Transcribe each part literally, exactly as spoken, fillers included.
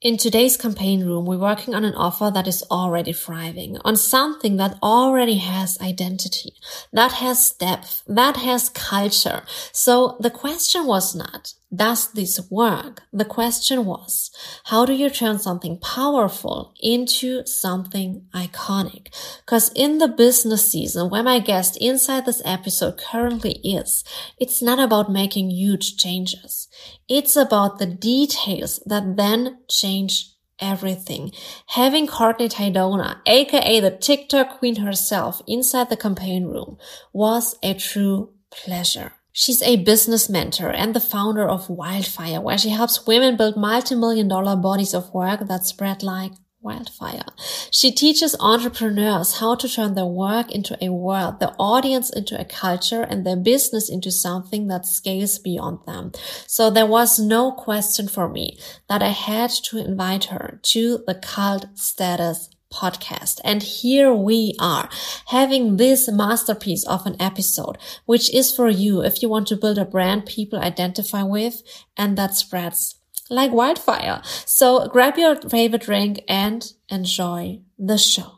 In today's campaign room, we're working on an offer that is already thriving, on something that already has identity, that has depth, that has culture. So the question was not, does this work? The question was, how do you turn something powerful into something iconic? Because in the business season, where my guest inside this episode currently is, it's not about making huge changes. It's about the details that then change everything. Having Courtney Tydona, aka the TikTok queen herself, inside the campaign room was a true pleasure. She's a business mentor and the founder of Wildfire, where she helps women build multi-million dollar bodies of work that spread like wildfire. She teaches entrepreneurs how to turn their work into a world, their audience into a culture, and their business into something that scales beyond them. So there was no question for me that I had to invite her to the Cult Status podcast. And here we are having this masterpiece of an episode, which is for you if you want to build a brand people identify with and that spreads like wildfire. So grab your favorite drink and enjoy the show.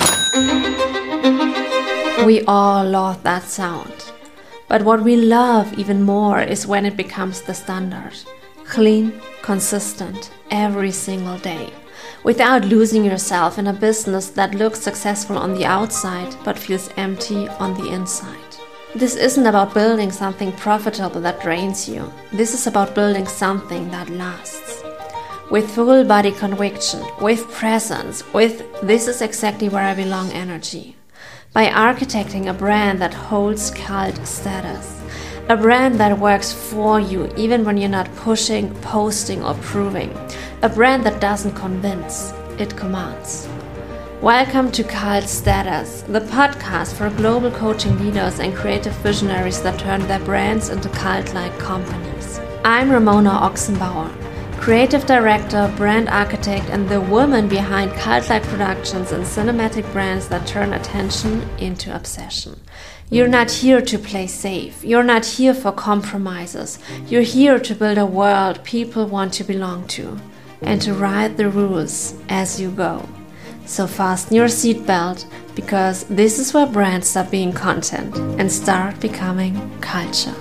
We all love that sound. But what we love even more is when it becomes the standard. Clean, consistent, every single day. Without losing yourself in a business that looks successful on the outside but feels empty on the inside. This isn't about building something profitable that drains you. This is about building something that lasts. With full body conviction, with presence, with this is exactly where I belong energy. By architecting a brand that holds cult status. A brand that works for you even when you're not pushing, posting, or proving. A brand that doesn't convince, it commands. Welcome to Cult Status, the podcast for global coaching leaders and creative visionaries that turn their brands into cult-like companies. I'm Ramona Oxenbauer, creative director, brand architect, and the woman behind cult-like productions and cinematic brands that turn attention into obsession. You're not here to play safe. You're not here for compromises. You're here to build a world people want to belong to and to write the rules as you go. So fasten your seatbelt, because this is where brands stop being content and start becoming culture.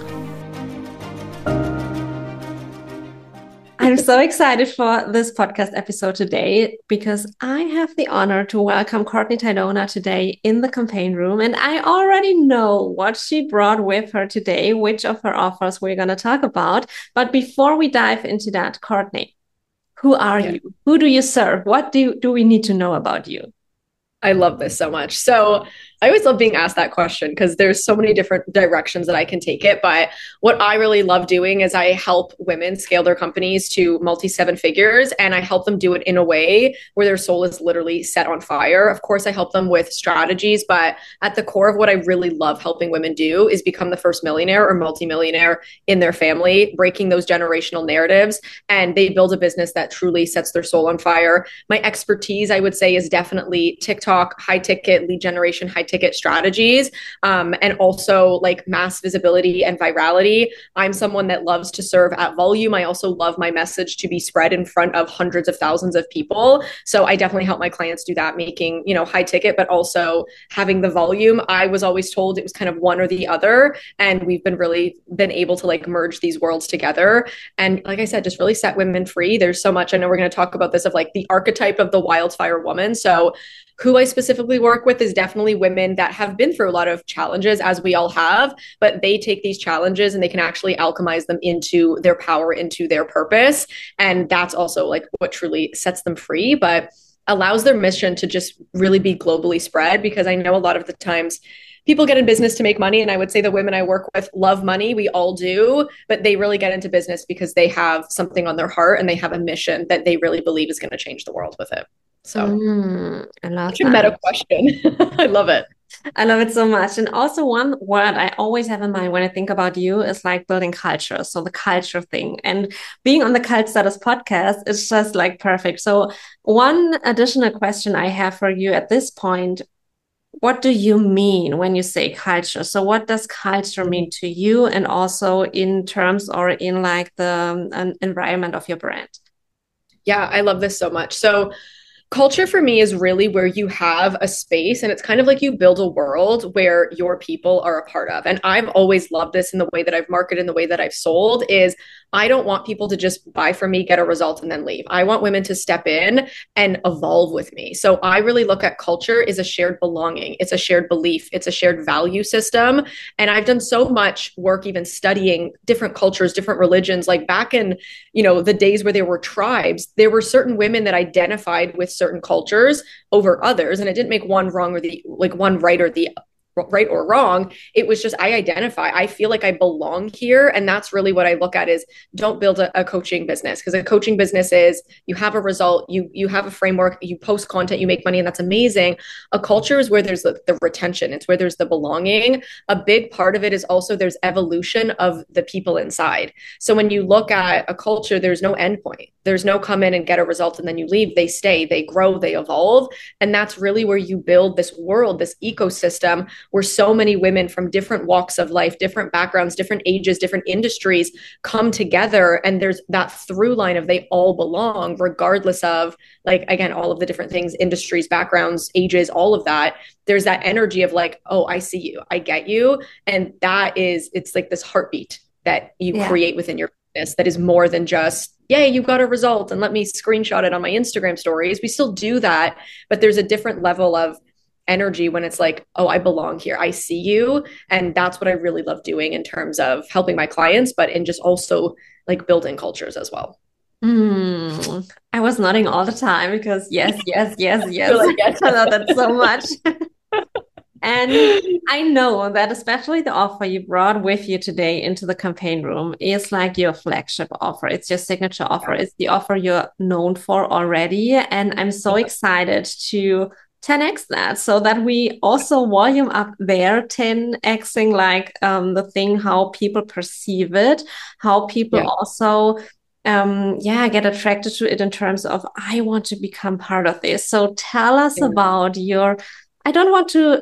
I'm so excited for this podcast episode today because I have the honor to welcome Courtney Tydona today in the campaign room. And I already know what she brought with her today, which of her offers we're going to talk about. But before we dive into that, Courtney, who are yeah. you? Who do you serve? What do, do we need to know about you? I love this so much. So I always love being asked that question because there's so many different directions that I can take it. But what I really love doing is I help women scale their companies to multi seven figures, and I help them do it in a way where their soul is literally set on fire. Of course, I help them with strategies, but at the core of what I really love helping women do is become the first millionaire or multimillionaire in their family, breaking those generational narratives, and they build a business that truly sets their soul on fire. My expertise, I would say, is definitely TikTok, high ticket lead generation, high ticket strategies, um, and also like mass visibility and virality. I'm someone that loves to serve at volume. I also love my message to be spread in front of hundreds of thousands of people. So I definitely help my clients do that, making, you know, high ticket, but also having the volume. I was always told it was kind of one or the other. And we've been really been able to like merge these worlds together. And like I said, just really set women free. There's so much, I know we're going to talk about this, of like the archetype of the wildfire woman. So who I specifically work with is definitely women that have been through a lot of challenges, as we all have, but they take these challenges and they can actually alchemize them into their power, into their purpose. And that's also like what truly sets them free, but allows their mission to just really be globally spread. Because I know a lot of the times people get in business to make money. And I would say the women I work with love money. We all do, but they really get into business because they have something on their heart and they have a mission that they really believe is going to change the world with it. So mm, I love such a meta question. I love it. I love it so much. And also one word I always have in mind when I think about you is like building culture. So the culture thing, and being on the Cult Status podcast is just like perfect. So one additional question I have for you at this point, what do you mean when you say culture? So what does culture mean to you, and also in terms or in like the um, environment of your brand? Yeah, I love this so much. So culture for me is really where you have a space and it's kind of like you build a world where your people are a part of. And I've always loved this in the way that I've marketed, in the way that I've sold is I don't want people to just buy from me, get a result and then leave. I want women to step in and evolve with me. So I really look at culture as a shared belonging. It's a shared belief. It's a shared value system. And I've done so much work even studying different cultures, different religions. Like back in, you know, the days where there were tribes, there were certain women that identified with certain cultures over others, and it didn't make one wrong or the like one right or the right or wrong. It was just I identify, I feel like I belong here. And that's really what I look at is don't build a, a coaching business, because a coaching business is you have a result, you you have a framework, you post content, you make money, and that's amazing. A culture is where there's the, the retention, it's where there's the belonging. A big part of it is also there's evolution of the people inside. So when you look at a culture, there's no end point. There's no come in and get a result and then you leave. They stay, they grow, they evolve. And that's really where you build this world, this ecosystem where so many women from different walks of life, different backgrounds, different ages, different industries come together. And there's that through line of they all belong, regardless of, like, again, all of the different things, industries, backgrounds, ages, all of that. There's that energy of like, oh, I see you, I get you. And that is, it's like this heartbeat that you yeah. create within your business that is more than just, yay, you got a result and let me screenshot it on my Instagram stories. We still do that, but there's a different level of energy when it's like, oh, I belong here, I see you. And that's what I really love doing in terms of helping my clients, but in just also like building cultures as well. Mm, I was nodding all the time because yes, yes, yes, yes. Like, yes. I love that so much. And I know that especially the offer you brought with you today into the campaign room is like your flagship offer. It's your signature offer. Yeah. It's the offer you're known for already. And I'm so yeah. excited to ten X that so that we also volume up there, ten Xing like um, the thing, how people perceive it, how people yeah. also um yeah get attracted to it in terms of I want to become part of this. So tell us yeah. about your, I don't want to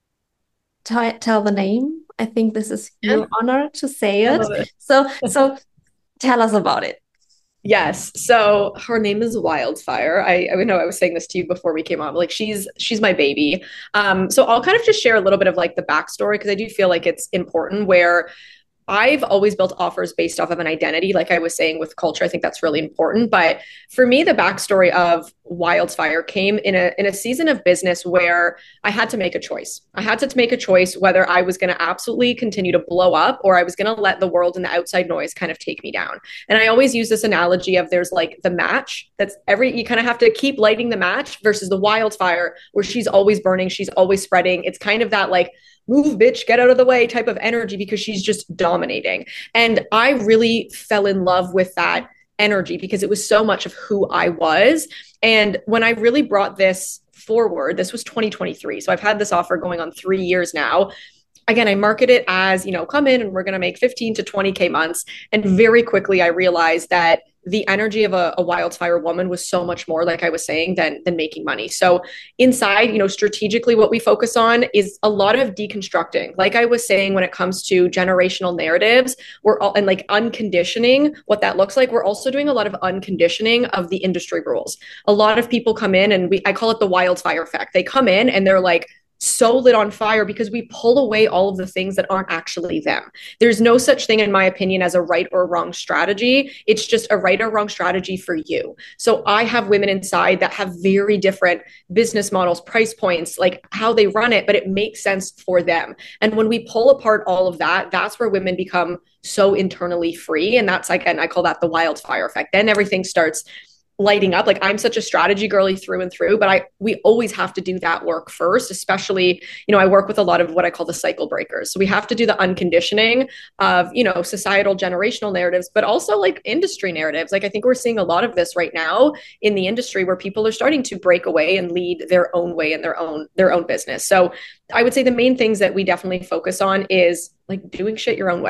t- tell the name. I think this is yeah. your honor to say it. it. So so tell us about it. Yes. So her name is Wildfire. I, I know I was saying this to you before we came on, but like she's she's my baby. Um, so I'll kind of just share a little bit of like the backstory because I do feel like it's important where I've always built offers based off of an identity. Like I was saying with culture, I think that's really important. But for me, the backstory of Wildfire came in a in a season of business where I had to make a choice. I had to make a choice whether I was going to absolutely continue to blow up or I was going to let the world and the outside noise kind of take me down. And I always use this analogy of there's like the match that's every, you kind of have to keep lighting the match versus the wildfire where she's always burning, she's always spreading. It's kind of that like, move, bitch, get out of the way type of energy because she's just dominating. And I really fell in love with that energy because it was so much of who I was. And when I really brought this forward, this was twenty twenty-three. So I've had this offer going on three years now. Again, I market it as, you know, come in and we're going to make fifteen to twenty K months. And very quickly I realized that the energy of a, a wildfire woman was so much more, like I was saying, than than making money. So inside, you know, strategically, what we focus on is a lot of deconstructing. Like I was saying, when it comes to generational narratives, we're all and like unconditioning what that looks like. We're also doing a lot of unconditioning of the industry rules. A lot of people come in and we I call it the wildfire effect. They come in and they're like, so lit on fire because we pull away all of the things that aren't actually them. There's no such thing, in my opinion, as a right or wrong strategy. It's just a right or wrong strategy for you. So I have women inside that have very different business models, price points, like how they run it, but it makes sense for them. And when we pull apart all of that, that's where women become so internally free. And that's, again, I call that the wildfire effect. Then everything starts lighting up. Like I'm such a strategy girly through and through, but I we always have to do that work first, especially, you know, I work with a lot of what I call the cycle breakers. So we have to do the unconditioning of, you know, societal generational narratives, but also like industry narratives. Like I think we're seeing a lot of this right now in the industry where people are starting to break away and lead their own way in their own their own business. So I would say the main things that we definitely focus on is like doing shit your own way.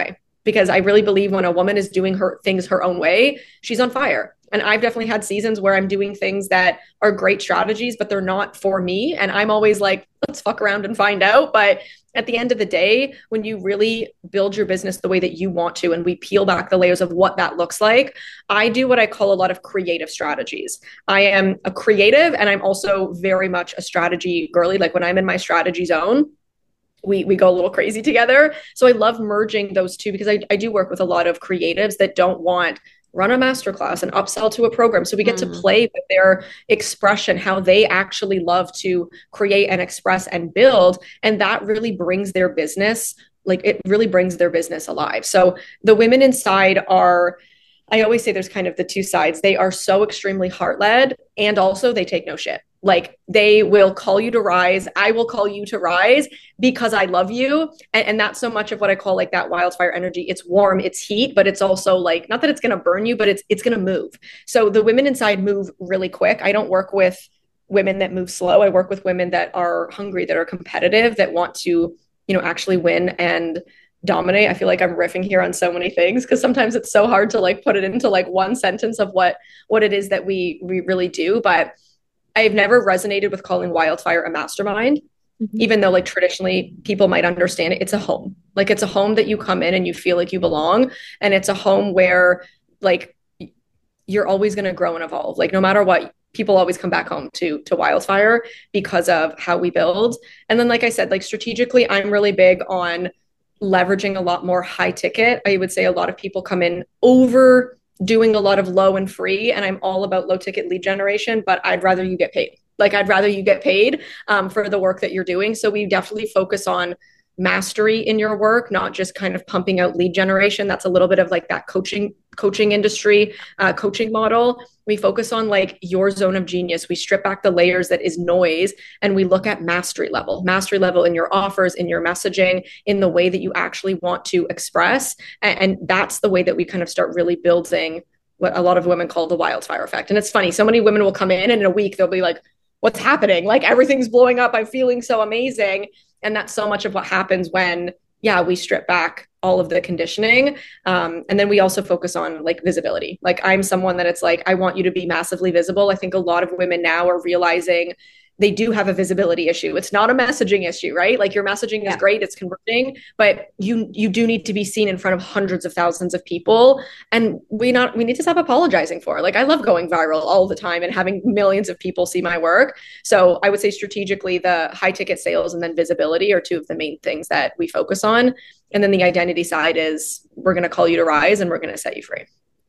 because I really believe when a woman is doing her things her own way, she's on fire. And I've definitely had seasons where I'm doing things that are great strategies, but they're not for me. And I'm always like, let's fuck around and find out. But at the end of the day, when you really build your business the way that you want to, and we peel back the layers of what that looks like, I do what I call a lot of creative strategies. I am a creative, and I'm also very much a strategy girly. Like when I'm in my strategy zone, we we go a little crazy together. So I love merging those two, because I, I do work with a lot of creatives that don't want run a masterclass and upsell to a program. So we get mm. to play with their expression, how they actually love to create and express and build. And that really brings their business, like it really brings their business alive. So the women inside are, I always say there's kind of the two sides. They are so extremely heart-led, and also they take no shit. Like they will call you to rise. I will call you to rise because I love you. And, and that's so much of what I call like that wildfire energy. It's warm, it's heat, but it's also like, not that it's going to burn you, but it's, it's going to move. So the women inside move really quick. I don't work with women that move slow. I work with women that are hungry, that are competitive, that want to, you know, actually win and dominate. I feel like I'm riffing here on so many things, because sometimes it's so hard to like put it into like one sentence of what, what it is that we, we really do. But I've never resonated with calling Wildfire a mastermind, mm-hmm. even though like traditionally people might understand it. It's a home. Like it's a home that you come in and you feel like you belong. And it's a home where like you're always going to grow and evolve. Like no matter what, people always come back home to, to Wildfire because of how we build. And then, like I said, like strategically, I'm really big on leveraging a lot more high ticket. I would say a lot of people come in over doing a lot of low and free, and I'm all about low ticket lead generation, but I'd rather you get paid. Like I'd rather you get paid um, for the work that you're doing. So we definitely focus on mastery in your work, not just kind of pumping out lead generation. That's a little bit of like that coaching coaching industry, uh, coaching model. We focus on like your zone of genius. We strip back the layers that is noise, and we look at mastery level, mastery level in your offers, in your messaging, in the way that you actually want to express. And, and that's the way that we kind of start really building what a lot of women call the wildfire effect. And it's funny, so many women will come in and in a week, they'll be like, what's happening? Like everything's blowing up. I'm feeling so amazing. And that's so much of what happens when, yeah, we strip back all of the conditioning. Um, and then we also focus on like visibility. Like I'm someone that it's like, I want you to be massively visible. I think a lot of women now are realizing they do have a visibility issue. It's not a messaging issue, right? Like your messaging yeah. is great, it's converting, but you you do need to be seen in front of hundreds of thousands of people. And we not we need to stop apologizing for it. Like I love going viral all the time and having millions of people see my work. So I would say strategically the high ticket sales and then visibility are two of the main things that we focus on. And then the identity side is we're going to call you to rise and we're going to set you free.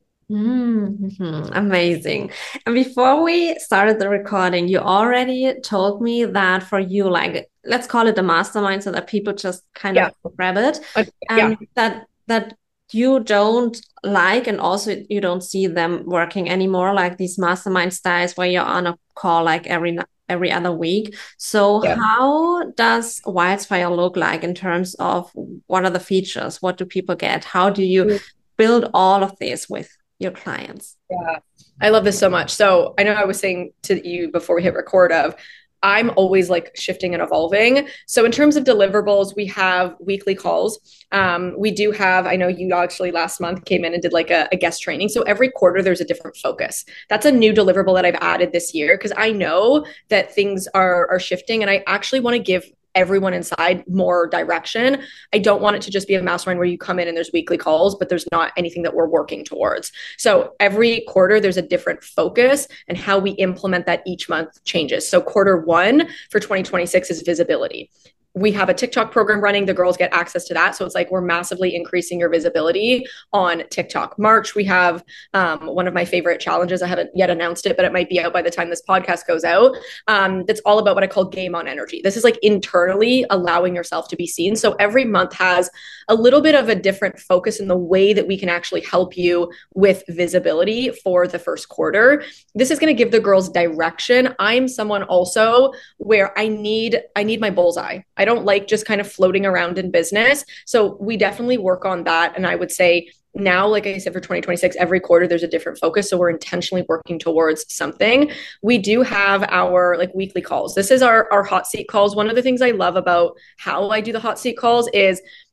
Mm-hmm. Amazing. And before we started the recording, you already told me that for you, like, let's call it a mastermind so that people just kind yeah. of grab it. Uh, and yeah. that, that you don't like, and also you don't see them working anymore, like these mastermind styles where you're on a call like every every other week. So yeah. how does Wildfire look like in terms of what are the features? What do people get? How do you mm-hmm. build all of this with your clients? Yeah, I love this so much. So I know I was saying to you before we hit record of, I'm always like shifting and evolving. So in terms of deliverables, we have weekly calls. Um, we do have, I know you actually last month came in and did like a, a guest training. So every quarter there's a different focus. That's a new deliverable that I've added this year because I know that things are, are shifting, and I actually want to give everyone inside more direction. I don't want it to just be a mastermind where you come in and there's weekly calls, but there's not anything that we're working towards. So every quarter there's a different focus, and how we implement that each month changes. So quarter one for twenty twenty-six is visibility. We have a TikTok program running. The girls get access to that. So it's like we're massively increasing your visibility on TikTok. March, we have um, one of my favorite challenges. I haven't yet announced it, but it might be out by the time this podcast goes out. Um, that's all about what I call game on energy. This is like internally allowing yourself to be seen. So every month has a little bit of a different focus in the way that we can actually help you with visibility for the first quarter. This is going to give the girls direction. I'm someone also where I need, I need my bullseye. I don't like just kind of floating around in business. So we definitely work on that. And I would say now, like I said, for twenty twenty-six, every quarter there's a different focus. So we're intentionally working towards something. We do have our like weekly calls. This is our, our hot seat calls. One of the things I love about how I do the hot seat calls is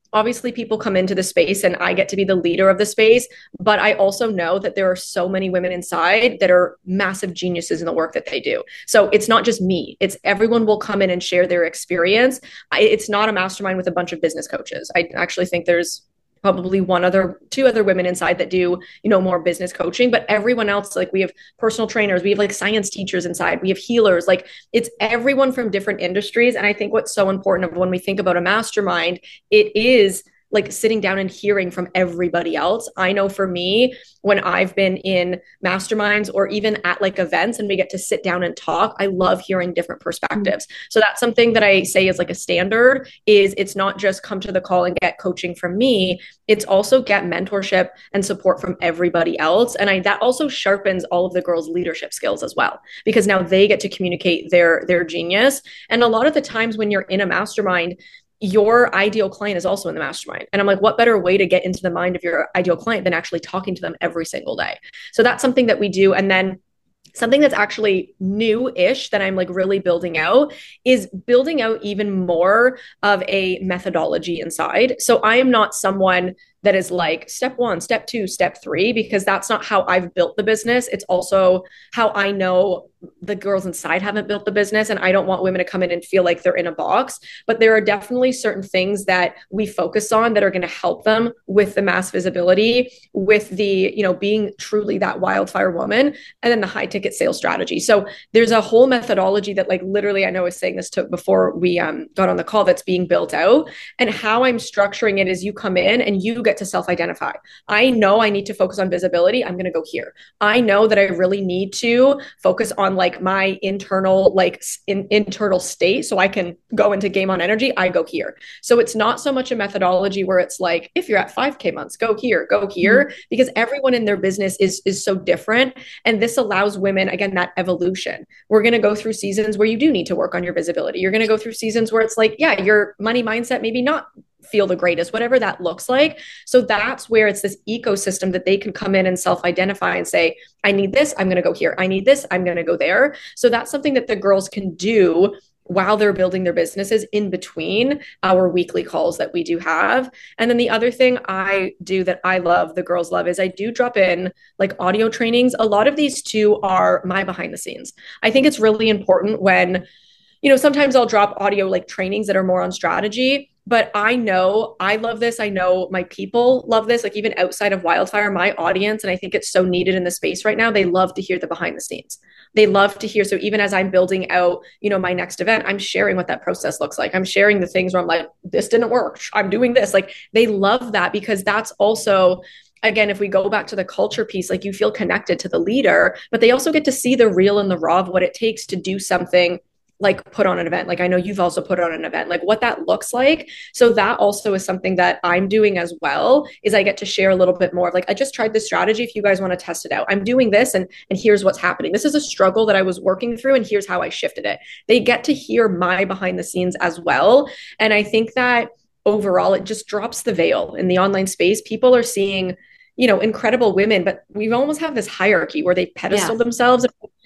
obviously people come into the space and I get to be the leader of the space, but I also know that there are so many women inside that are massive geniuses in the work that they do. So it's not just me, it's everyone will come in and share their experience. I, it's not a mastermind with a bunch of business coaches. I actually think there's probably one other two other women inside that do, you know, more business coaching, but everyone else, like we have personal trainers, we have like science teachers inside, we have healers, like it's everyone from different industries. And I think what's so important of when we think about a mastermind, it is like sitting down and hearing from everybody else. I know for me, when I've been in masterminds or even at like events and we get to sit down and talk, I love hearing different perspectives. Mm-hmm. So that's something that I say is like a standard is it's not just come to the call and get coaching from me. It's also get mentorship and support from everybody else. And I, that also sharpens all of the girls' leadership skills as well, because now they get to communicate their, their genius. And a lot of the times when you're in a mastermind, your ideal client is also in the mastermind. And I'm like, what better way to get into the mind of your ideal client than actually talking to them every single day? So that's something that we do. And then something that's actually new-ish that I'm like really building out is building out even more of a methodology inside. So I am not someone that is like step one, step two, step three, because that's not how I've built the business. It's also how I know the girls inside haven't built the business. And I don't want women to come in and feel like they're in a box, but there are definitely certain things that we focus on that are going to help them with the mass visibility, with the, you know, being truly that wildfire woman, and then the high ticket sales strategy. So there's a whole methodology that like literally, I know I was saying this to before we um, got on the call, that's being built out. And how I'm structuring it is you come in and you get to self-identify. I know I need to focus on visibility. I'm going to go here. I know that I really need to focus on like my internal, like in, internal state. So I can go into game on energy. I go here. So it's not so much a methodology where it's like, if you're at five K months, go here, go here, mm-hmm. because everyone in their business is, is so different. And this allows women, again, that evolution. We're going to go through seasons where you do need to work on your visibility. You're going to go through seasons where it's like, yeah, your money mindset, maybe not feel the greatest, whatever that looks like. So that's where it's this ecosystem that they can come in and self-identify and say, I need this, I'm going to go here. I need this, I'm going to go there. So that's something that the girls can do while they're building their businesses in between our weekly calls that we do have. And then the other thing I do that I love, the girls love, is I do drop in like audio trainings. A lot of these too are my behind the scenes. I think it's really important when, you know, sometimes I'll drop audio like trainings that are more on strategy, but I know I love this. I know my people love this, like even outside of Wildfire, my audience, and I think it's so needed in the space right now. They love to hear the behind the scenes. They love to hear. So even as I'm building out, you know, my next event, I'm sharing what that process looks like. I'm sharing the things where I'm like, this didn't work. I'm doing this. Like they love that, because that's also, again, if we go back to the culture piece, like you feel connected to the leader, but they also get to see the real and the raw of what it takes to do something like put on an event. Like I know you've also put on an event, like what that looks like. So that also is something that I'm doing as well, is I get to share a little bit more of like, I just tried this strategy. If you guys want to test it out, I'm doing this and, and here's what's happening. This is a struggle that I was working through and here's how I shifted it. They get to hear my behind the scenes as well. And I think that overall, it just drops the veil in the online space. People are seeing, you know, incredible women, but we almost have this hierarchy where they pedestal yeah. themselves.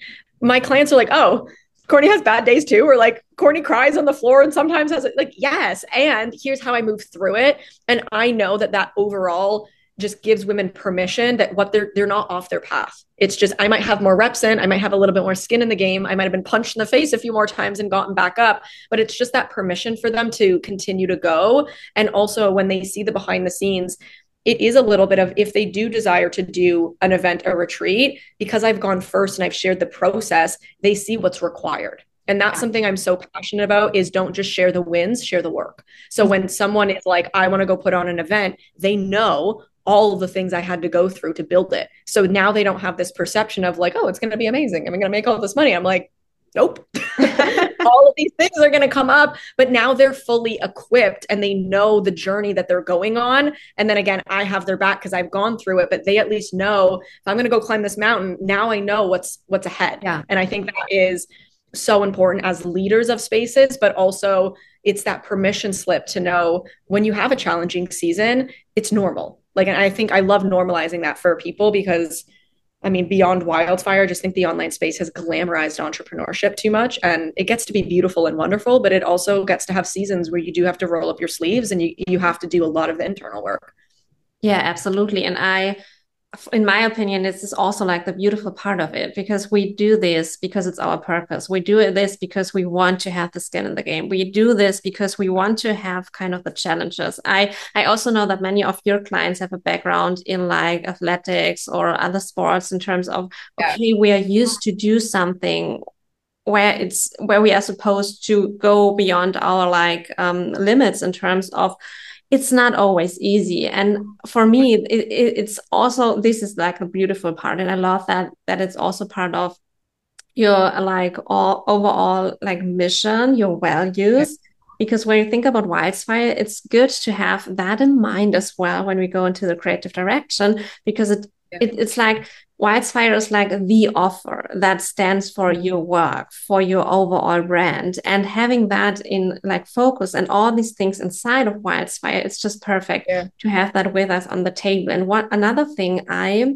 My clients are like, oh, Courtney has bad days too, or like Courtney cries on the floor and sometimes has like, yes. And here's how I move through it. And I know that that overall just gives women permission that what they're, they're not off their path. It's just, I might have more reps in, I might have a little bit more skin in the game. I might've been punched in the face a few more times and gotten back up, but it's just that permission for them to continue to go. And also when they see the behind the scenes, it is a little bit of, if they do desire to do an event or retreat, because I've gone first and I've shared the process, they see what's required. And that's something I'm so passionate about, is don't just share the wins, share the work. So when someone is like, I want to go put on an event, they know all of the things I had to go through to build it. So now they don't have this perception of like, oh, it's going to be amazing, I'm going to make all this money. I'm like, nope. All of these things are going to come up, but now they're fully equipped and they know the journey that they're going on. And then again, I have their back because I've gone through it, but they at least know if I'm going to go climb this mountain, now I know what's, what's ahead. Yeah. And I think that is so important as leaders of spaces, but also it's that permission slip to know when you have a challenging season, it's normal. Like, and I think I love normalizing that for people, because I mean, beyond wildfire, I just think the online space has glamorized entrepreneurship too much. And it gets to be beautiful and wonderful, but it also gets to have seasons where you do have to roll up your sleeves and you, you have to do a lot of the internal work. Yeah, absolutely. And I, in my opinion, this is also like the beautiful part of it because we do this because it's our purpose. We do this because we want to have the skin in the game. We do this because we want to have kind of the challenges. I, I also know that many of your clients have a background in like athletics or other sports in terms of, Yeah. okay, we are used to do something where it's where we are supposed to go beyond our like um limits in terms of it's not always easy. And for me, it, it, it's also, this is like a beautiful part. And I love that, that it's also part of your like all overall like mission, your Yeah. values. Because when you think about Wildfire, it's good to have that in mind as well when we go into the creative direction, because it, Yeah. it it's like Wildfire is like the offer that stands for your work, for your overall brand. And having that in like focus and all these things inside of Wildfire, it's just perfect Yeah. to have that with us on the table. And what another thing I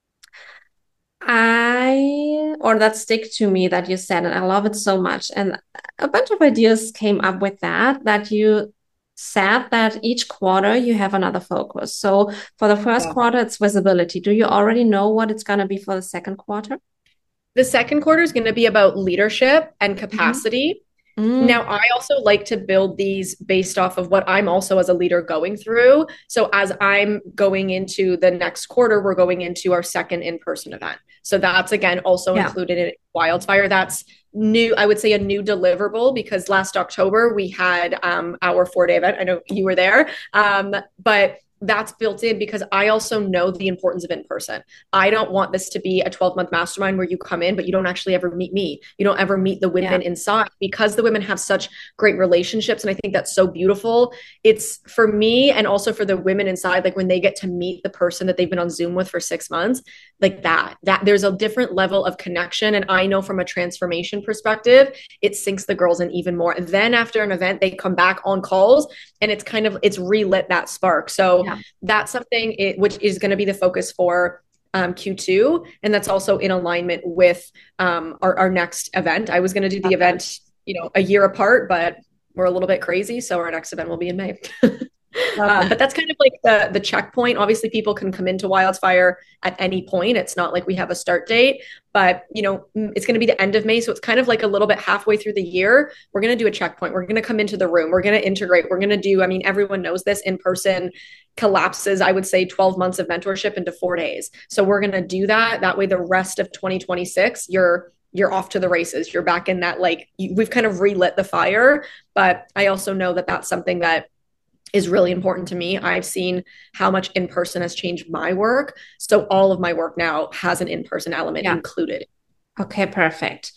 I, or that stick to me that you said, and I love it so much. And a bunch of ideas came up with that, that you said that each quarter you have another focus. So for the first Yeah. quarter, it's visibility. Do you already know what it's going to be for the second quarter? The second quarter is going to be about leadership and Mm-hmm. capacity. Mm, Now, I also like to build these based off of what I'm also as a leader going through. So, as I'm going into the next quarter, we're going into our second in person event. So, that's again also yeah. included in Wildfire. That's new, I would say a new deliverable because last October we had um, our four day event. I know you were there, um, but that's built in because I also know the importance of in person. I don't want this to be a twelve month mastermind where you come in, but you don't actually ever meet me. You don't ever meet the Yeah. women inside because the women have such great relationships. And I think that's so beautiful. It's for me and also for the women inside, like when they get to meet the person that they've been on Zoom with for six months, like that, that there's a different level of connection. And I know from a transformation perspective, it sinks the girls in even more. And then after an event, they come back on calls and it's kind of, it's relit that spark. So Yeah. that's something it, which is going to be the focus for um, Q two. And that's also in alignment with um, our, our next event. I was going to do the Love that. event, you know, a year apart, but we're a little bit crazy. So our next event will be in May. Love Uh, that. but that's kind of like the the checkpoint. Obviously, people can come into Wildfire at any point. It's not like we have a start date, but you know, it's going to be the end of May, so it's kind of like a little bit halfway through the year. We're going to do a checkpoint. We're going to come into the room. We're going to integrate. We're going to do. I mean, everyone knows this in person collapses. I would say twelve months of mentorship into four days. So we're going to do that. That way, the rest of twenty twenty-six, you're you're off to the races. You're back in that like you, we've kind of relit the fire. But I also know that that's something that is really important to me. I've seen how much in person has changed my work. So all of my work now has an in person element Yeah. included. Okay, perfect.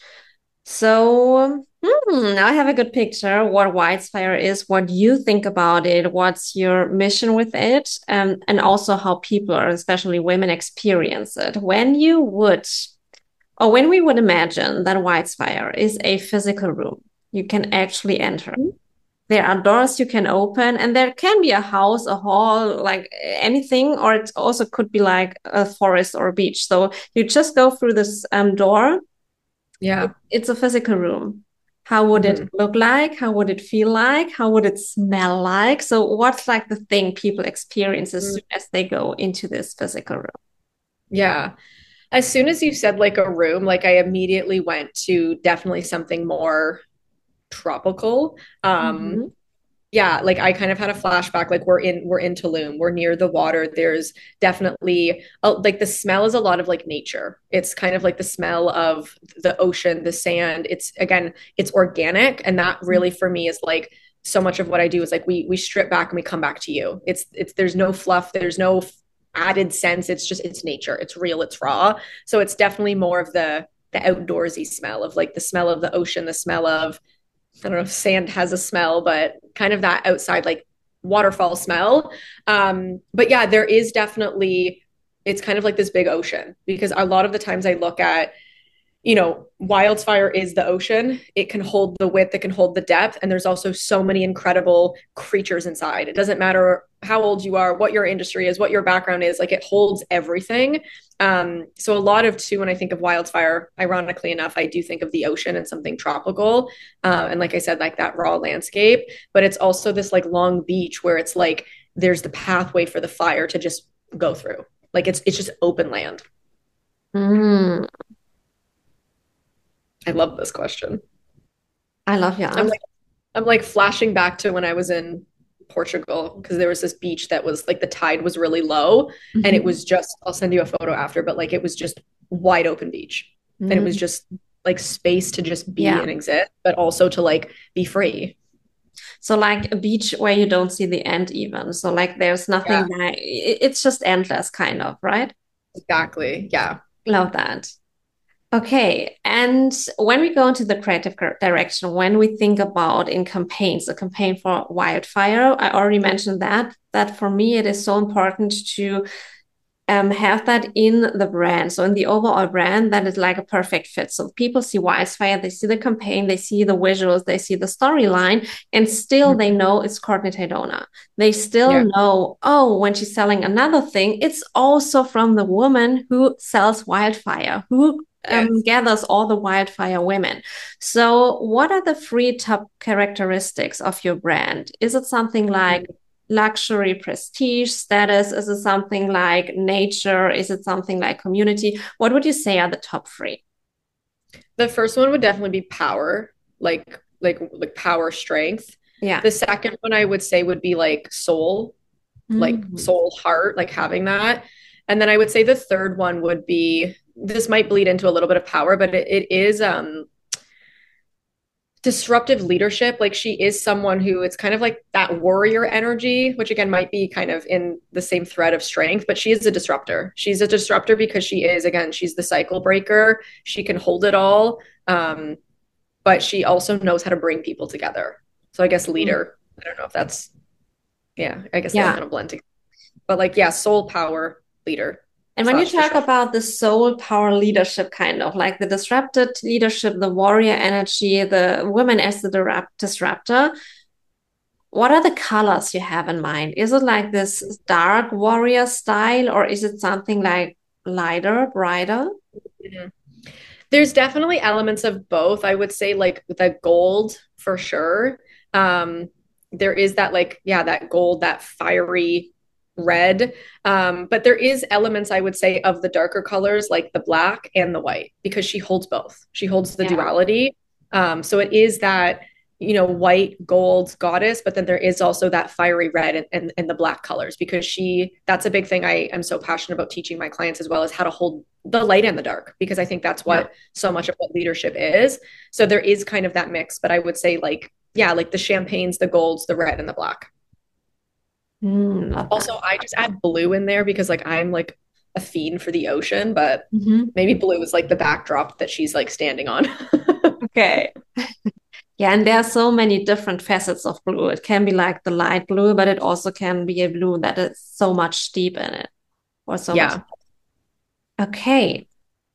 So hmm, now I have a good picture what Wildfire is, what you think about it, what's your mission with it, um, and also how people, or especially women, experience it. When you would, or when we would imagine that Wildfire is a physical room you can actually enter. There are doors you can open, and there can be a house, a hall, like anything, or it also could be like a forest or a beach. So you just go through this um, door. Yeah. It's a physical room. How would it Mm-hmm. look like? How would it feel like? How would it smell like? So what's like the thing people experience as soon as they go into this physical room? Yeah. As soon as you said like a room, like I immediately went to definitely something more tropical. Um, Mhm. yeah, like I kind of had a flashback. Like we're in we're in Tulum, we're near the water. There's definitely uh, like the smell is a lot of like nature. It's kind of like the smell of the ocean, the sand. It's again, it's organic, and that really for me is like so much of what I do is like we we strip back and we come back to you. It's it's there's no fluff, there's no added sense. It's just it's nature. It's real. It's raw. So it's definitely more of the the outdoorsy smell of like the smell of the ocean, the smell of I don't know if sand has a smell, but kind of that outside like waterfall smell. Um, but yeah, there is definitely it's kind of like this big ocean because a lot of the times I look at you know, wildfire is the ocean. It can hold the width, it can hold the depth. And there's also so many incredible creatures inside. It doesn't matter how old you are, what your industry is, what your background is, like it holds everything. Um, so a lot of too, when I think of wildfire, ironically enough, I do think of the ocean and something tropical. Uh, and like I said, like that raw landscape, but it's also this like long beach where it's like there's the pathway for the fire to just go through. Like it's it's just open land. Mm, I love this question. I love your I'm answer. like I'm like flashing back to when I was in Portugal because there was this beach that was like the tide was really low and it Mhm. was just I'll send you a photo after, but like it was just wide open beach. And it was Mm, just like space to just be yeah. and exist, but also to like be free. So like a beach where you don't see the end even. So like there's Yeah, nothing like it- it's just endless kind of, right? exactly. Yeah. Love that. Okay. And when we go into the creative cor- direction, when we think about in campaigns, a campaign for wildfire, I already mentioned that, that for me, it is so important to um, have that in the brand. So in the overall brand, that is like a perfect fit. So people see Wildfire, they see the campaign, they see the visuals, they see the storyline, and still they know it's Courtney Tadona. They still Yeah. know, oh, when she's selling another thing, it's also from the woman who sells Wildfire, who um, Yes. gathers all the Wildfire women. So, what are the three top characteristics of your brand? Is it something like luxury, prestige, status? Is it something like nature? Is it something like community? What would you say are the top three? The first one would definitely be power, like like like power strength. Yeah. The second one I would say would be like soul, like Mhm. soul heart, like having that. And then I would say the third one would be this might bleed into a little bit of power, but it, it is um disruptive leadership. Like she is someone who it's kind of like that warrior energy, which again might be kind of in the same thread of strength, but she is a disruptor. She's a disruptor because she is, again, she's the cycle breaker. She can hold it all. Um, but she also knows how to bring people together. So I guess Mm. leader. I don't know if that's, yeah, I guess they all Yeah. kind of blend together. But like, yeah, soul power leader And when you slash talk disrupt. about the soul power leadership, kind of like the disrupted leadership, the warrior energy, the woman as the disrupt- disruptor, what are the colors you have in mind? Is it like this dark warrior style, or is it something like lighter, brighter? Mhm. There's definitely elements of both. I would say like the gold for sure. Um, there is that like, yeah, that gold, that fiery red. Um, but there is elements, I would say, of the darker colors like the black and the white because she holds both. She holds the Yeah. duality. Um, so it is that, you know, white gold goddess, but then there is also that fiery red and, and, and the black colors because she, that's a big thing I am so passionate about teaching my clients as well as how to hold the light and the dark because I think that's Yeah. what so much of what leadership is. So there is kind of that mix, but I would say like, yeah, like the champagnes, the golds, the red and the black. Mm, love that. Also, I just add blue in there because like I'm like a fiend for the ocean, but Mhm. maybe blue is like the backdrop that she's like standing on. Okay. Yeah, and there are so many different facets of blue. It can be like the light blue, but it also can be a blue that is so much deep in it or so much. Yeah, Okay.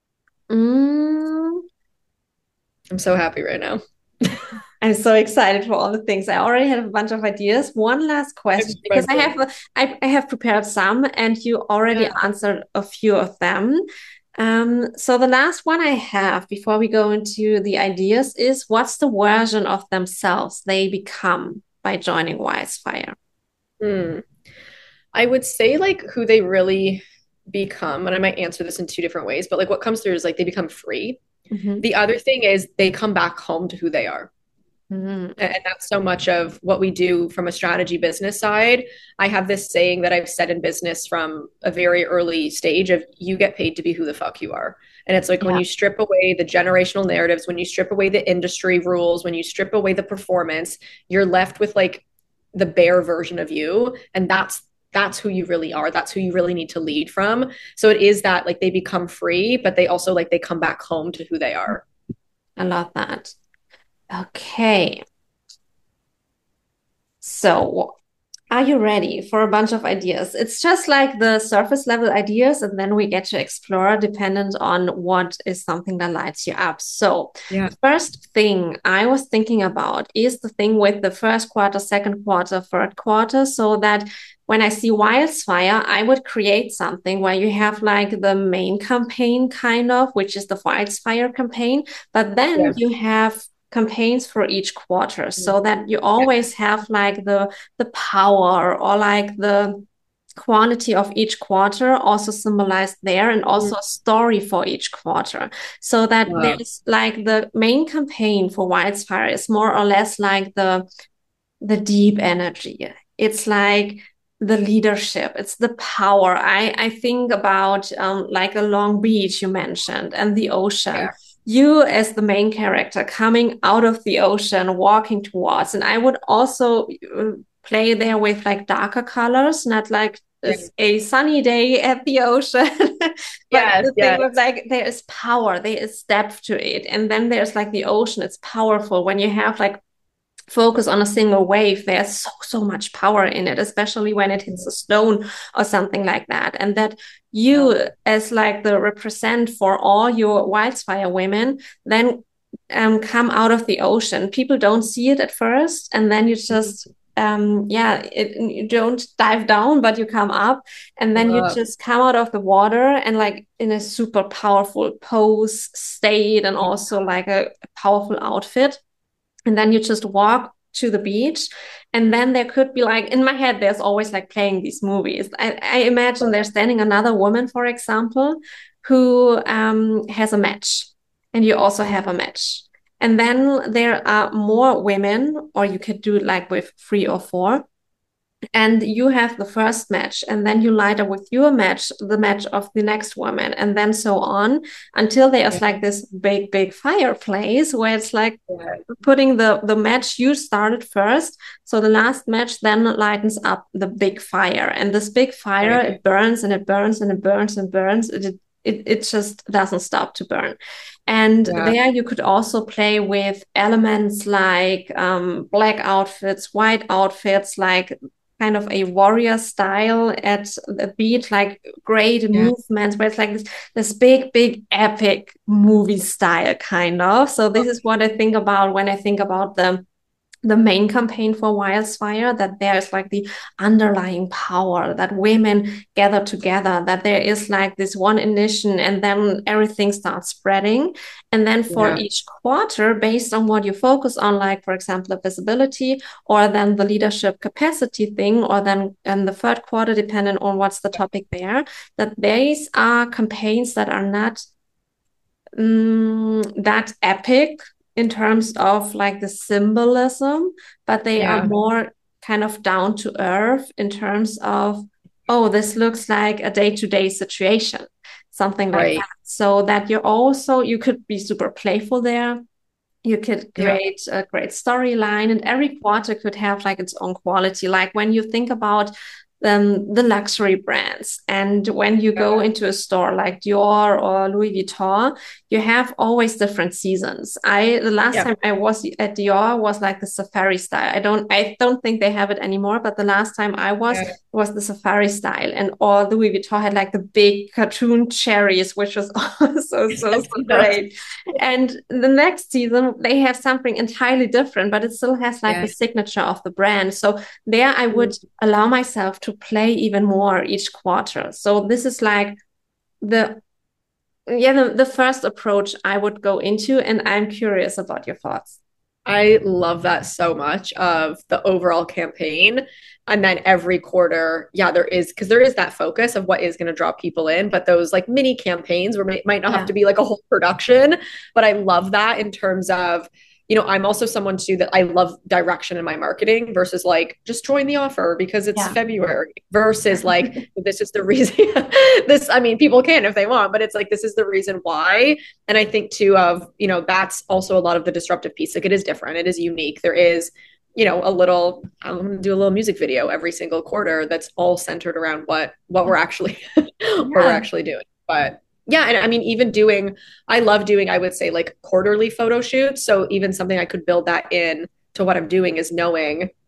Mm, I'm so happy right now. I'm so excited for all the things. I already have a bunch of ideas. One last I'm, question, because I I'm, have a- I, I have prepared some and you already yeah. answered a few of them. Um, so the last one I have before we go into the ideas is what's the version of themselves they become by joining Wisefire? Hmm. I would say like who they really become, and I might answer this in two different ways, but like what comes through is like they become free. Hmm. The other thing is they come back home to who they are. Hmm. And that's so much of what we do from a strategy business side. I have this saying that I've said in business from a very early stage of you get paid to be who the fuck you are. And it's like when Yeah. you strip away the generational narratives, when you strip away the industry rules, when you strip away the performance, you're left with like the bare version of you. And that's that's who you really are. That's who you really need to lead from. So it is that like they become free, but they also like they come back home to who they are. I love that. Okay. So Are you ready for a bunch of ideas? It's just like the surface level ideas, and then we get to explore dependent on what is something that lights you up. So, Yeah. the first thing I was thinking about is the thing with the first quarter, second quarter, third quarter, so that when I see Wildfire, I would create something where you have like the main campaign, kind of, which is the Wildfire campaign, but then Yeah. you have campaigns for each quarter so that you Yeah. always have like the the power or like the quantity of each quarter also symbolized there, and also a story for each quarter, so that Wow. there's like the main campaign for Wildfire is more or less like the the deep energy. It's like the leadership, it's the power. I, I think about um, like a Long Beach you mentioned and the ocean. Yeah. You as the main character coming out of the ocean, walking towards, and I would also uh, play there with like darker colors, not like Yeah. it's a sunny day at the ocean, but Yes. the thing Yes. was like there is power, there is depth to it, and then there's like the ocean. It's powerful when you have like focus on a single wave. There's so so much power in it, especially when it hits a stone or something like that, and that you Wow. as like the represent for all your Wildfire women then um, come out of the ocean. People don't see it at first, and then you just um yeah it, you don't dive down, but you come up, and then you Wow. just come out of the water and like in a super powerful pose state, and also like a powerful outfit, and then you just walk to the beach, and then there could be like in my head there's always like playing these movies. i, I imagine there's standing another woman, for example, who um, has a match, and you also have a match, and then there are more women, or you could do it like with three or four, and you have the first match, and then you light up with your match the match of the next woman, and then so on, until there's Yeah. like this big big fireplace where it's like Yeah. putting the the match you started first, so the last match then lightens up the big fire, and this big fire, Right. it burns and it burns and it burns and burns, it it, it just doesn't stop to burn. And Yeah. there you could also play with elements like um, black outfits, white outfits, like kind of a warrior style at the beat, like great Yeah. movements where it's like this this big, big epic movie style kind of. So this is what I think about when I think about the the main campaign for Wildfire, that there is like the underlying power, that women gather together, that there is like this one ignition, and then everything starts spreading. And then for Yeah. each quarter, based on what you focus on, like for example, the visibility, or then the leadership capacity thing, or then in the third quarter, depending on what's the topic there, that these are campaigns that are not um, that epic in terms of like the symbolism, but they are Yeah. more kind of down to earth in terms of, oh, this looks like a day-to-day situation, something like Right. that. So that you also, you could be super playful there. You could Yeah. create a great storyline, and every quarter could have like its own quality. Like when you think about um, the luxury brands, and when you go into a store like Dior or Louis Vuitton, you have always different seasons. I the last Yeah. time I was at Dior was like the safari style. I don't I don't think they have it anymore, but the last time I was Yeah. was the safari style, and or Louis Vuitton had like the big cartoon cherries, which was also so so Yeah. great. And the next season, they have something entirely different, but it still has like Yeah. the signature of the brand. So there I would allow myself to play even more each quarter. So this is like the yeah, the, the first approach I would go into, and I'm curious about your thoughts. I love that so much of the overall campaign. And then every quarter, yeah, there is because there is that focus of what is going to draw people in, but those like mini campaigns where it might not have Yeah. to be like a whole production. But I love that in terms of, you know, I'm also someone too that I love direction in my marketing versus like just join the offer because it's Yeah. February versus like this is the reason this, I mean, people can if they want, but it's like this is the reason why. And I think too of, you know, that's also a lot of the disruptive piece. Like it is different. It is unique. There is, you know, a little, I'm going to do a little music video every single quarter that's all centered around what, what we're actually, what we're Yeah. actually doing. But yeah. And I mean, even doing, I love doing, I would say like quarterly photo shoots. So even something I could build that in to what I'm doing is knowing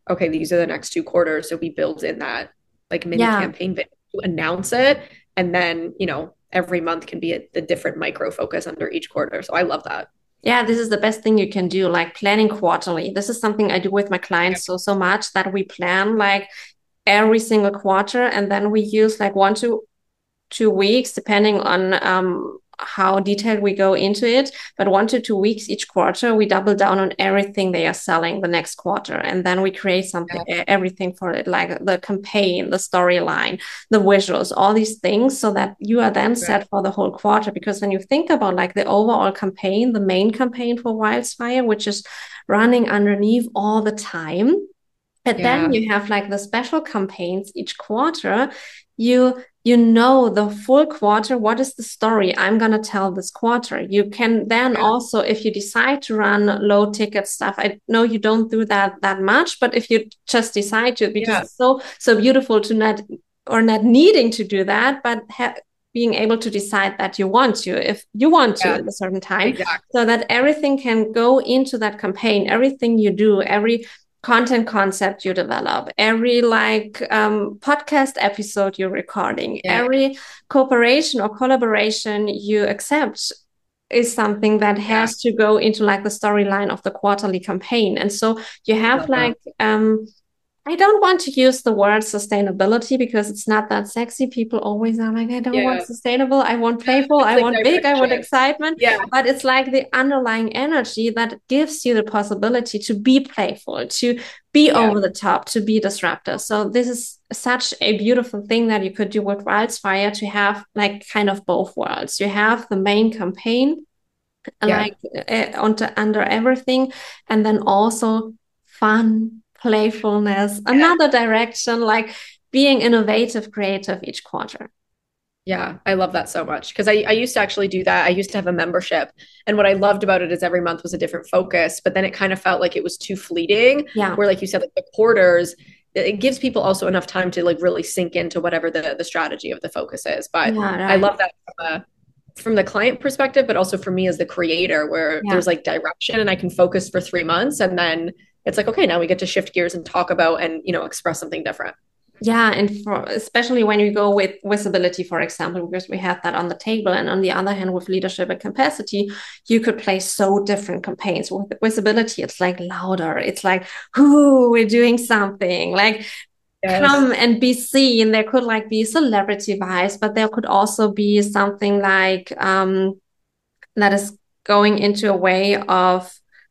okay, these are the next two quarters. So we build in that like mini Yeah. campaign video to announce it. And then, you know, every month can be a, the different micro focus under each quarter. So I love that. Yeah, this is the best thing you can do, like planning quarterly. This is something I do with my Yeah. clients so, so much that we plan like every single quarter, and then we use like one to two weeks, depending on um, how detailed we go into it. But one to two weeks each quarter, we double down on everything they are selling the next quarter. And then we create something, Yeah. everything for it, like the campaign, the storyline, the visuals, all these things, so that you are then Right. set for the whole quarter. Because when you think about like the overall campaign, the main campaign for Wildfire, which is running underneath all the time, but then Yeah. you have like the special campaigns each quarter. You you know the full quarter, what is the story I'm gonna tell this quarter. You can then Yeah. also, if you decide to run low ticket stuff, I know you don't do that that much, but if you just decide to, because Yeah. it's so so beautiful to not or not needing to do that, but ha- being able to decide that you want to, if you want to Yeah. at a certain time, Exactly. so that everything can go into that campaign, everything you do, every content concept you develop, every like um, podcast episode you're recording, Yeah. every cooperation or collaboration you accept is something that Yeah. has to go into like the storyline of the quarterly campaign. And so you I have love that. like um I don't want to use the word sustainability because it's not that sexy. People always are like, I don't want Yeah. sustainable, I want playful, It's I like want big, I want direction. excitement. Yeah. But it's like the underlying energy that gives you the possibility to be playful, to be Yeah. over the top, to be disruptive. So this is such a beautiful thing that you could do with Wildfire, to have like kind of both worlds. You have the main campaign, Yeah. like uh, under, under everything, and then also fun, playfulness, Yeah. another direction, like being innovative, creative each quarter. Yeah, I love that so much because I, I used to actually do that. I used to have a membership. And what I loved about it is every month was a different focus, but then it kind of felt like it was too fleeting. Yeah. Where, like you said, like the quarters, it gives people also enough time to like really sink into whatever the, the strategy of the focus is. But Yeah, I right. love that from, a, from the client perspective, but also for me as the creator, where Yeah. there's like direction and I can focus for three months. And then it's like, okay, now we get to shift gears and talk about and, you know, express something different. Yeah, and for especially when you go with visibility, for example, because we have that on the table, and on the other hand, with leadership and capacity, you could play so different campaigns. With visibility, it's like louder. It's like, "Ooh, we're doing something!" Like, Yes. come and be seen. There could like be celebrity vibes, but there could also be something like um, that is going into a way of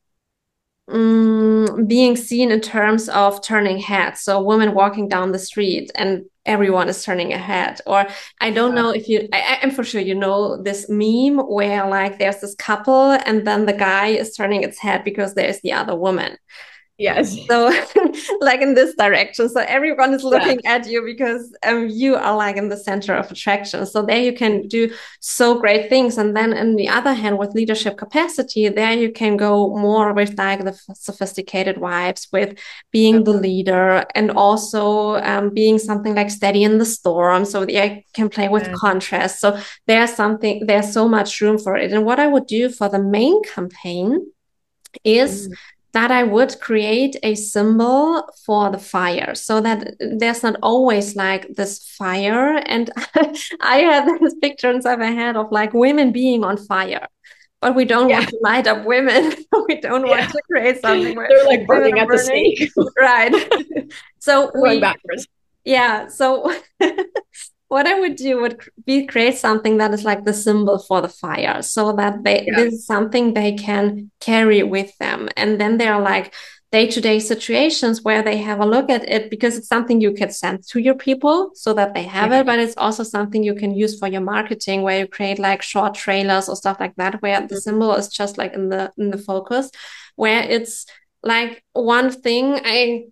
mm, being seen in terms of turning heads. So women walking down the street and everyone is turning a head. Or I don't know if you, I, I'm for sure you know this meme where like there's this couple and then the guy is turning its head because there's the other woman. Yes. So like in this direction. So everyone is Yeah. looking at you because um, you are like in the center of attraction. So there you can do so great things. And then on the other hand, with leadership capacity, there you can go more with like the sophisticated vibes, with being the leader, and also um, being something like steady in the storm. So I can play with Yeah. contrast. So there's something, there's so much room for it. And what I would do for the main campaign is Mm. that I would create a symbol for the fire, so that there's not always like this fire. And I had this picture inside my head of like women being on fire, but we don't Yeah. want to light up women. We don't want Yeah. to create something where They're like women burning are at the burning. stake. Right. So We're going we, backwards. yeah. So what I would do would be create something that is like the symbol for the fire, so that they Yeah. this is something they can carry with them. And then there are like day-to-day situations where they have a look at it, because it's something you can send to your people so that they have Yeah. it, but it's also something you can use for your marketing, where you create like short trailers or stuff like that, where the symbol is just like in the in the focus, where it's like one thing. I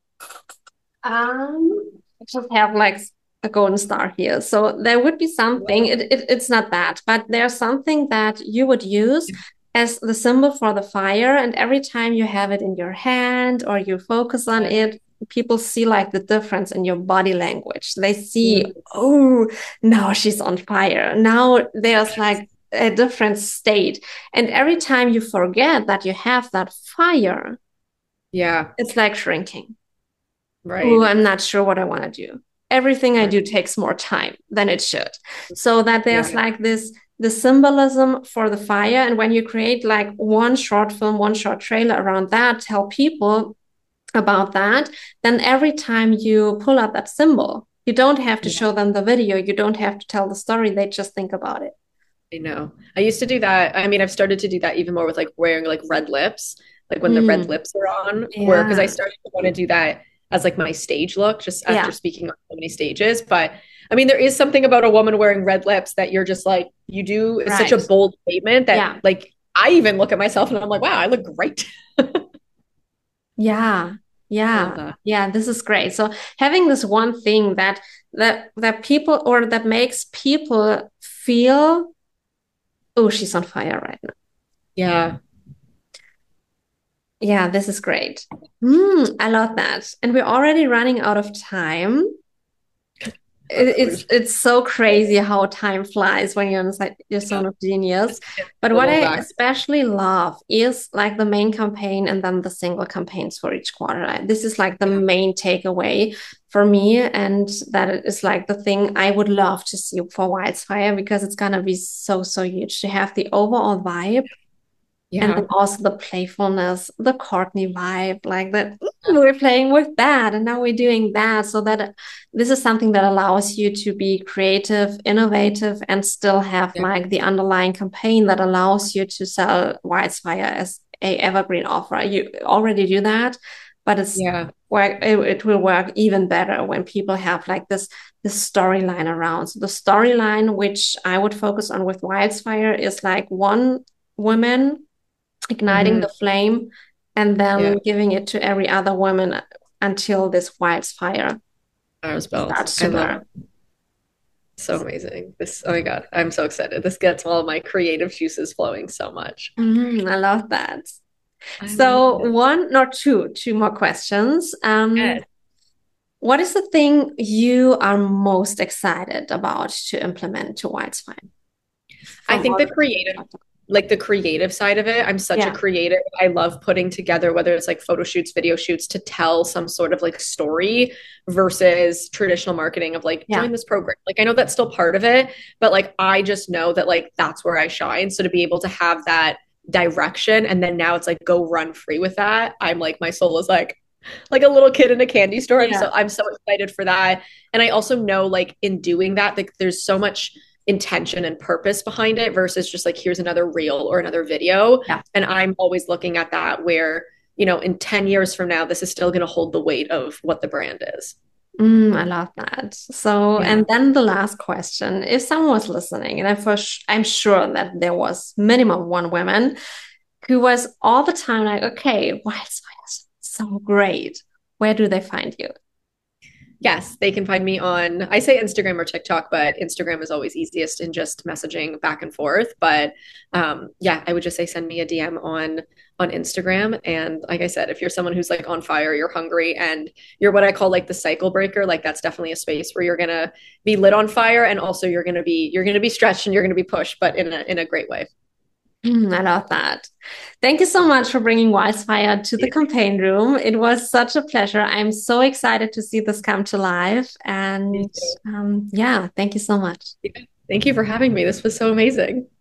um I just have like a golden star here. So there would be something, it, it, it's not that, but there's something that you would use as the symbol for the fire. And every time you have it in your hand or you focus on it, people see like the difference in your body language. They see, Mm. oh, now she's on fire. Now there's like a different state. And every time you forget that you have that fire, Yeah. it's like shrinking. Oh, Right. I'm not sure what I want to do. Everything I Right. do takes more time than it should. So that there's Yeah. like this the symbolism for the fire. And when you create like one short film, one short trailer around that, tell people about that, then every time you pull out that symbol, you don't have to Yeah. show them the video, you don't have to tell the story, they just think about it. I know. I used to do that. I mean, I've started to do that even more with like wearing like red lips, like when the red Mm, lips are on, where because I yeah, started to want to do that as like my stage look just after yeah, speaking on so many stages. But I mean, there is something about a woman wearing red lips that you're just like, you do, it's such a right. bold statement that Yeah, like I even look at myself and I'm like, wow, I look great. yeah, I love yeah, that. yeah, this is great. So having this one thing that that that people or that makes people feel, oh, she's on fire right now. Yeah. Yeah, this is great. Mm, I love that. And we're already running out of time. Love It- it. We're It's just it's so crazy how time flies when you're inside your yeah, zone of genius. just get But a what little I back. especially love is like the main campaign and then the single campaigns for each quarter. I- This is like the Yeah. main takeaway for me, and that it is like the thing I would love to see for Wildfire because it's gonna be so so huge to have the overall vibe and then Yeah. also the playfulness, the Courtney vibe, like that. "Mm, we're playing with that, and now we're doing that." So that uh, this is something that allows you to be creative, innovative, and still have Yeah. like the underlying campaign that allows you to sell Wildfire as a evergreen offer. You already do that, but it's Yeah. work. It, it will work even better when people have like this this storyline around. So the storyline, which I would focus on with Wildfire, is like one woman igniting Hmm. the flame and Yeah. then giving it to every other woman until this wildfire I was built. starts I to love burn. it. So amazing. This, oh my God, I'm so excited. This gets all of my creative juices flowing so much. Mhm, I love that. I love So it. one, not two, two more questions. Um, Yes. what is the thing you are most excited about to implement to Wildfire I from think all the the things we creative, talked about? like the creative side of it, I'm such a Yeah, creative. I love putting together, whether it's like photo shoots, video shoots, to tell some sort of like story versus traditional marketing of like, yeah. join this program. Like, I know that's still part of it, but like, I just know that like that's where I shine. So to be able to have that direction and then now it's like, go run free with that. I'm like, my soul is like, like a little kid in a candy store. I'm Yeah. so I'm so excited for that. And I also know like in doing that, like there's so much intention and purpose behind it versus just like here's another reel or another video. Yeah. And I'm always looking at that where, you know, in ten years from now, this is still going to hold the weight of what the brand is. Mm, I love that. So, Yeah. and then the last question, if someone was listening, and I'm for sh I'm sure that there was minimum one woman who was all the time like, okay, Wildfire is so great. Where do they find you? Yes, they can find me on, I say Instagram or TikTok, but Instagram is always easiest in just messaging back and forth. But um, yeah, I would just say send me a D M on on Instagram. And like I said, if you're someone who's like on fire, you're hungry, and you're what I call like the cycle breaker, like that's definitely a space where you're gonna be lit on fire, and also you're gonna be you're gonna be stretched and you're gonna be pushed, but in a in a great way. Mm, I love that. Thank you so much for bringing Wildfire to the campaign room. It was such a pleasure. I'm so excited to see this come to life. And um, yeah, thank you so much. Thank you for having me. This was so amazing.